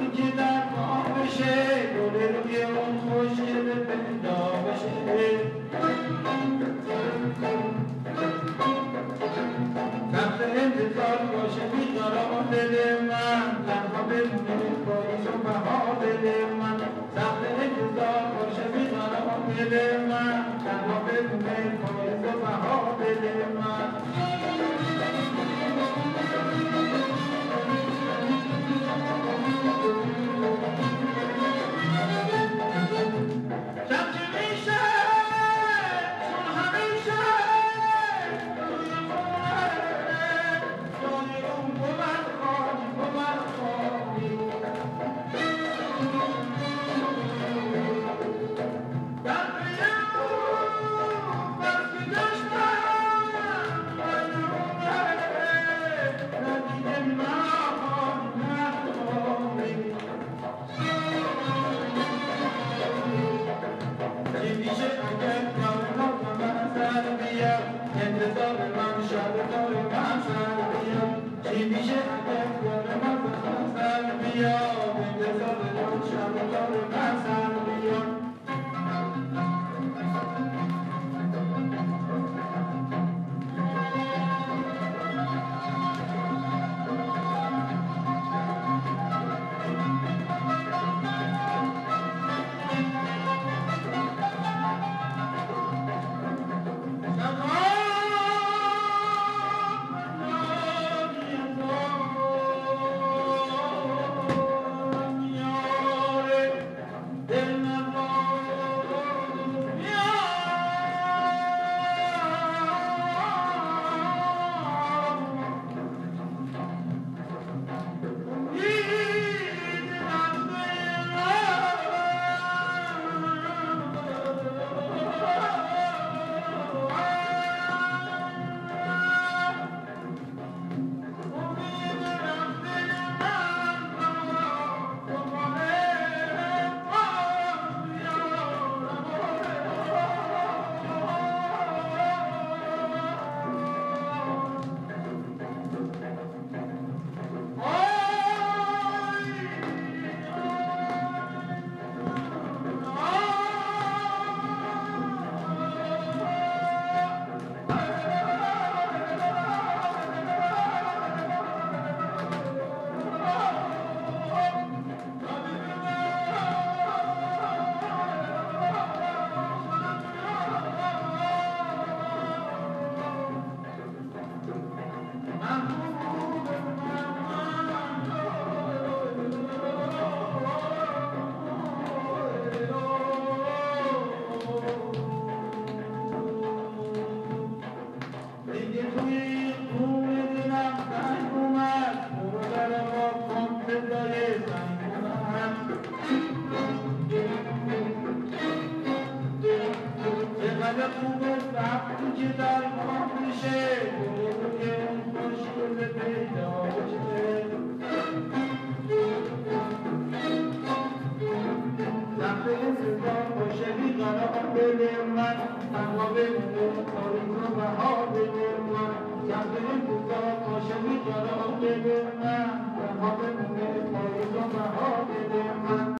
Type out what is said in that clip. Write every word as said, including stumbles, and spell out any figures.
وقتی که در ما بشه گل روی اون خوشگل پیدا بشه وقت انتظار باشه بیقرار دل من تنها بمونه پاییز و بهار دل من وقت انتظار باشه بیقرار دل من تنها بمونه پاییز و بهار دل من انتظار من شب دار من سر بیا چی میشه اگر گل من سر بیا انتظار من شب دار من سر بیا خوبه وقتی که در ما میشه روی اون خوشگل پیدا بشه وقتی انتظار باشه بیقرار دل من تنها بمونه تاریک و بهار دل من وقتی انتظار باشه بیقرار دل من تنها بمونه تاریک و بهار دل من